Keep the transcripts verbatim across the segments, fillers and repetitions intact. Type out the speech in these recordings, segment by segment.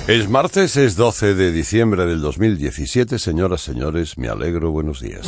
Es martes, es doce de diciembre del dos mil diecisiete. Señoras, señores, me alegro, buenos días.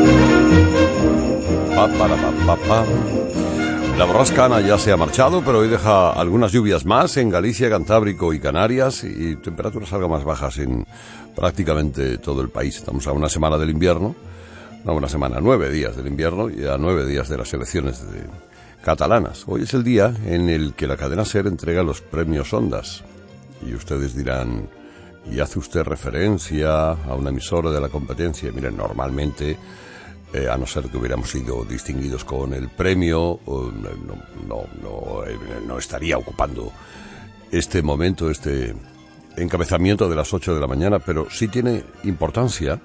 Pa, para, pa, pa, pa. La borrasca Ana ya se ha marchado, pero hoy deja algunas lluvias más en Galicia, Cantábrico y Canarias, y temperaturas algo más bajas en prácticamente todo el país. Estamos a una semana del invierno, no, una semana, nueve días del invierno y a nueve días de las elecciones de catalanas. Hoy es el día en el que la cadena SER entrega los premios Ondas. Y ustedes dirán, ¿y hace usted referencia a una emisora de la competencia? Miren, normalmente, eh, a no ser que hubiéramos sido distinguidos con el premio, no, no, no, eh, no estaría ocupando este momento, este encabezamiento de las ocho de la mañana, pero sí tiene importancia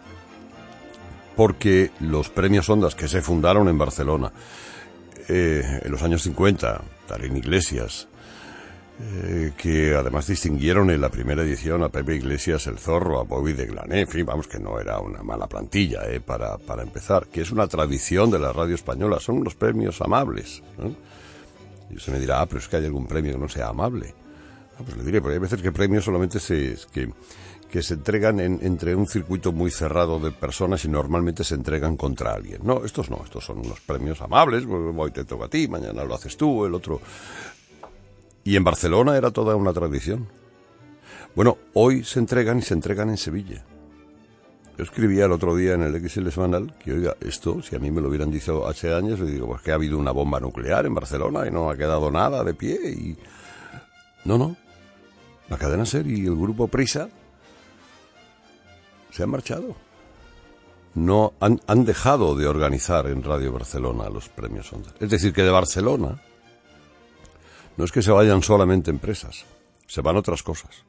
porque los premios Ondas que se fundaron en Barcelona eh, en los años cincuenta, Darín Iglesias, Eh, que además distinguieron en la primera edición a Pepe Iglesias el Zorro, a Bobby de Glané, en fin, vamos, que no era una mala plantilla, eh, para, para empezar, que es una tradición de la radio española, son unos premios amables, ¿no? Y usted me dirá, ah, pero es que hay algún premio que no sea amable. Ah, pues le diré, porque hay veces que premios solamente se, que, que se entregan en, entre un circuito muy cerrado de personas y normalmente se entregan contra alguien. No, estos no, estos son unos premios amables, hoy te toca a ti, mañana lo haces tú, el otro. Y en Barcelona era toda una tradición. Bueno, hoy se entregan y se entregan en Sevilla. Yo escribía el otro día en el X L semanal que, oiga, esto, si a mí me lo hubieran dicho hace años, le digo, pues que ha habido una bomba nuclear en Barcelona y no ha quedado nada de pie y... No, no. La cadena SER y el grupo Prisa se han marchado. No, han, han dejado de organizar en Radio Barcelona los premios Ondas. Es decir, que de Barcelona no es que se vayan solamente empresas, se van otras cosas.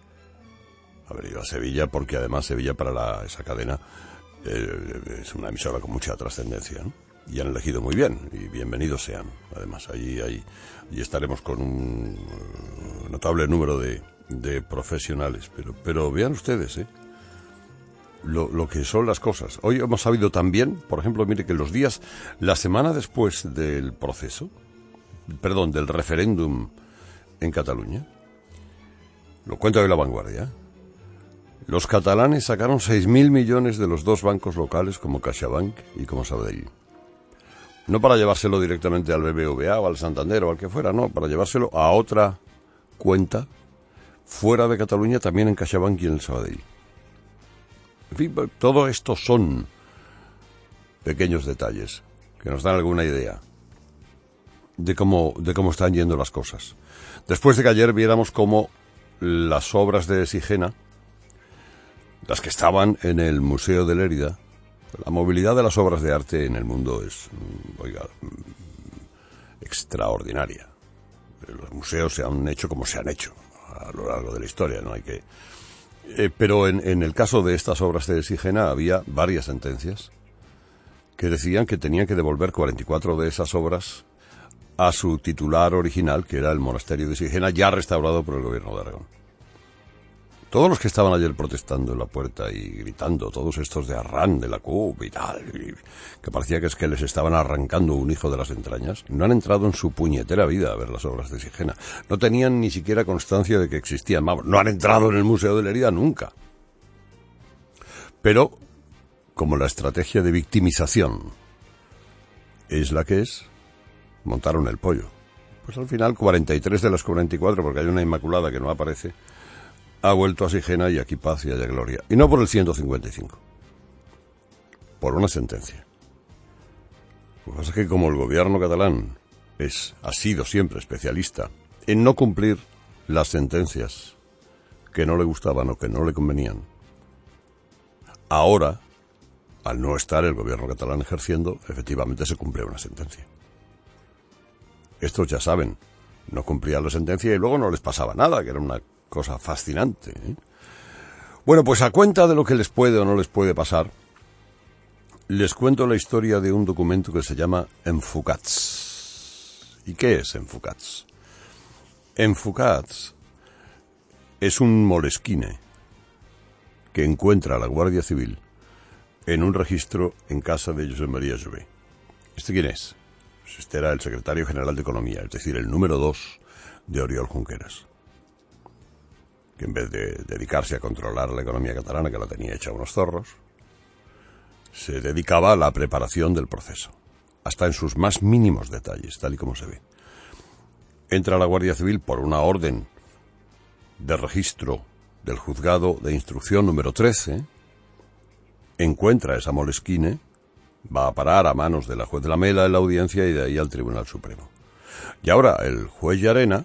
Haber ido a Sevilla, porque además Sevilla para la, esa cadena eh, es una emisora con mucha trascendencia, ¿no? Y han elegido muy bien, y bienvenidos sean. Además, allí, allí, allí estaremos con un uh, notable número de, de profesionales. Pero, pero vean ustedes, ¿eh? Lo, lo que son las cosas. Hoy hemos sabido también, por ejemplo, mire que los días, la semana después del proceso, perdón, del referéndum en Cataluña, lo cuenta hoy La Vanguardia, los catalanes sacaron seis mil millones de los dos bancos locales como CaixaBank y como Sabadell. No para llevárselo directamente al B B V A o al Santander o al que fuera, no, para llevárselo a otra cuenta fuera de Cataluña, también en CaixaBank y en el Sabadell. En fin, todo esto son pequeños detalles que nos dan alguna idea de cómo, de cómo están yendo las cosas. Después de que ayer viéramos cómo las obras de Sigena, las que estaban en el Museo de Lérida, la movilidad de las obras de arte en el mundo es, oiga, extraordinaria. Los museos se han hecho como se han hecho a lo largo de la historia, no hay que... Eh, pero en, en el caso de estas obras de Sigena había varias sentencias que decían que tenían que devolver cuarenta y cuatro de esas obras a su titular original, que era el monasterio de Sigena, ya restaurado por el gobierno de Aragón. Todos los que estaban ayer protestando en la puerta y gritando, todos estos de Arran, de la C U P y tal, y que parecía que es que les estaban arrancando un hijo de las entrañas, no han entrado en su puñetera vida a ver las obras de Sigena. No tenían ni siquiera constancia de que existían. Vamos, no han entrado en el Museo de Lérida nunca. Pero, como la estrategia de victimización es la que es, montaron el pollo. Pues al final cuarenta y tres de las cuarenta y cuatro, porque hay una inmaculada que no aparece, ha vuelto a Sigena y aquí paz y haya gloria. Y no por el ciento cincuenta y cinco. Por una sentencia. Lo que pasa es que como el gobierno catalán es, ha sido siempre especialista en no cumplir las sentencias que no le gustaban o que no le convenían, ahora, al no estar el gobierno catalán ejerciendo, efectivamente se cumple una sentencia. Estos ya saben, no cumplían la sentencia y luego no les pasaba nada, que era una cosa fascinante, ¿eh? Bueno, pues a cuenta de lo que les puede o no les puede pasar, les cuento la historia de un documento que se llama Enfocats. ¿Y qué es Enfocats? Enfocats es un moleskine que encuentra la Guardia Civil en un registro en casa de Josep María Jové. ¿Este quién es? Pues este era el secretario general de Economía, es decir, el número dos de Oriol Junqueras. que en vez de dedicarse a controlar la economía catalana, que la tenía hecha unos zorros, se dedicaba a la preparación del proceso, hasta en sus más mínimos detalles, tal y como se ve. Entra la Guardia Civil por una orden de registro del juzgado de instrucción número trece, encuentra esa Moleskine, va a parar a manos de la juez Lamela en la audiencia y de ahí al Tribunal Supremo. Y ahora el juez Llarena,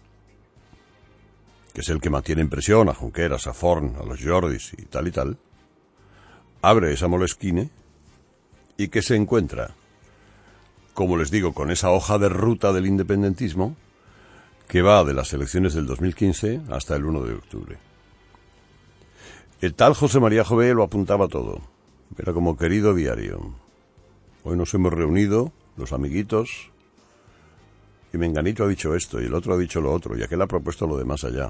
que es el que mantiene en prisión a Junqueras, a Forn, a los Jordis y tal y tal, abre esa Moleskine y que se encuentra, como les digo, con esa hoja de ruta del independentismo que va de las elecciones del dos mil quince hasta el uno de octubre. El tal José María Jové lo apuntaba todo. Era como querido diario. Hoy nos hemos reunido, los amiguitos, y Menganito ha dicho esto, y el otro ha dicho lo otro, y aquel ha propuesto lo de más allá.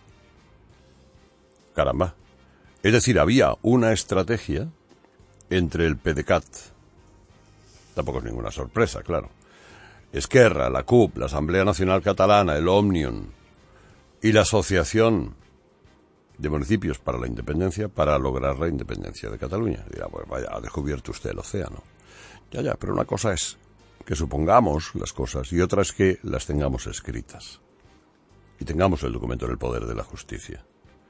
Caramba. Es decir, había una estrategia entre el PDeCAT, tampoco es ninguna sorpresa, claro, Esquerra, la C U P, la Asamblea Nacional Catalana, el Òmnium y la Asociación de Municipios para la Independencia para lograr la independencia de Cataluña. Dirá, pues vaya, ha descubierto usted el océano. Ya, ya, pero una cosa es que supongamos las cosas y otra es que las tengamos escritas y tengamos el documento en el poder de la justicia.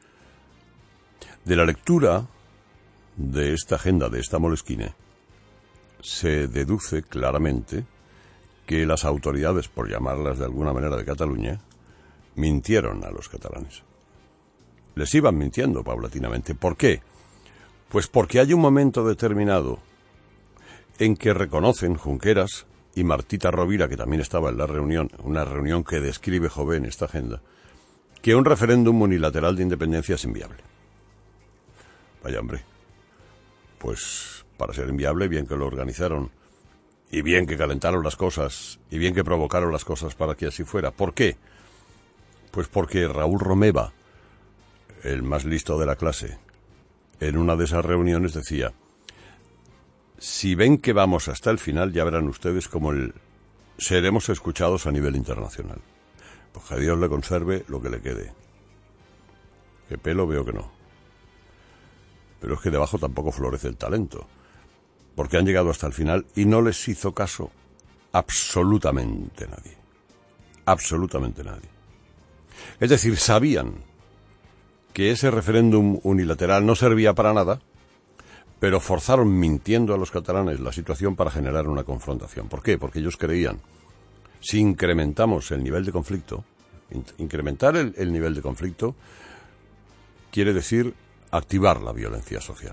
De la lectura de esta agenda, de esta Moleskine, se deduce claramente que las autoridades, por llamarlas de alguna manera de Cataluña, mintieron a los catalanes. Les iban mintiendo paulatinamente. ¿Por qué? Pues porque hay un momento determinado en que reconocen Junqueras y Martita Rovira, que también estaba en la reunión, una reunión que describe Jové en esta agenda, que un referéndum unilateral de independencia es inviable. Vaya hombre, pues para ser inviable, bien que lo organizaron, y bien que calentaron las cosas, y bien que provocaron las cosas para que así fuera. ¿Por qué? Pues porque Raúl Romeva, el más listo de la clase, en una de esas reuniones decía: si ven que vamos hasta el final, ya verán ustedes cómo el... seremos escuchados a nivel internacional. Pues que Dios le conserve lo que le quede. Que pelo veo que no. Pero es que debajo tampoco florece el talento, porque han llegado hasta el final y no les hizo caso absolutamente nadie. Absolutamente nadie. Es decir, sabían que ese referéndum unilateral no servía para nada, pero forzaron mintiendo a los catalanes la situación para generar una confrontación. ¿Por qué? Porque ellos creían, si incrementamos el nivel de conflicto, in- incrementar el, el nivel de conflicto quiere decir activar la violencia social.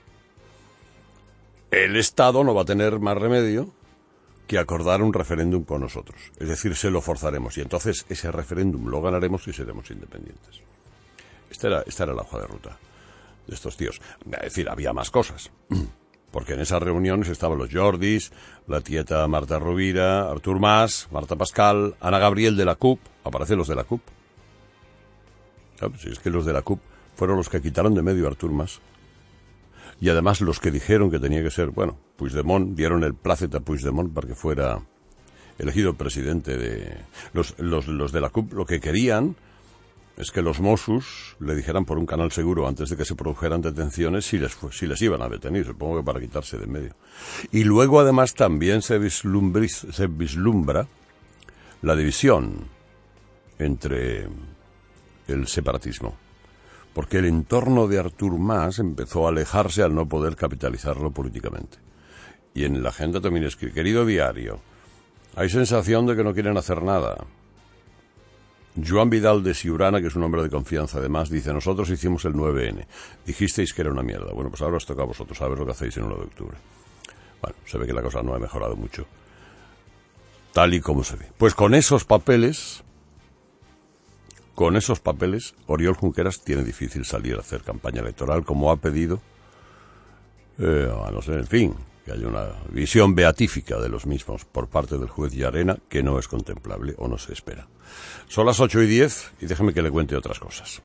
El Estado no va a tener más remedio que acordar un referéndum con nosotros. Es decir, se lo forzaremos y entonces ese referéndum lo ganaremos y seremos independientes. Esta era, esta era la hoja de ruta de estos tíos. Es decir, había más cosas. Porque en esas reuniones estaban los Jordis, la tieta Marta Rovira, Artur Mas, Marta Pascal, Ana Gabriel de la C U P. Aparecen los de la C U P. ¿Sabes? Si es que los de la C U P fueron los que quitaron de medio a Artur Mas. Y además los que dijeron que tenía que ser, bueno, Puigdemont, dieron el plácet a Puigdemont para que fuera elegido presidente de... Los, los, los de la C U P lo que querían es que los Mossos le dijeran por un canal seguro antes de que se produjeran detenciones si les, si les iban a detener, supongo que para quitarse de en medio. Y luego además también se, se vislumbra la división entre el separatismo, porque el entorno de Artur Mas empezó a alejarse al no poder capitalizarlo políticamente. Y en la agenda también escribe: querido diario, hay sensación de que no quieren hacer nada. Joan Vidal de Siurana, que es un hombre de confianza además, dice: nosotros hicimos el nueve ene, dijisteis que era una mierda. Bueno, pues ahora os toca a vosotros saber lo que hacéis el uno de octubre. Bueno, se ve que la cosa no ha mejorado mucho, tal y como se ve. Pues con esos papeles, con esos papeles, Oriol Junqueras tiene difícil salir a hacer campaña electoral como ha pedido, eh, a no ser, en fin, que haya una visión beatífica de los mismos por parte del juez Llarena, que no es contemplable o no se espera. Son las ocho y diez y déjeme que le cuente otras cosas.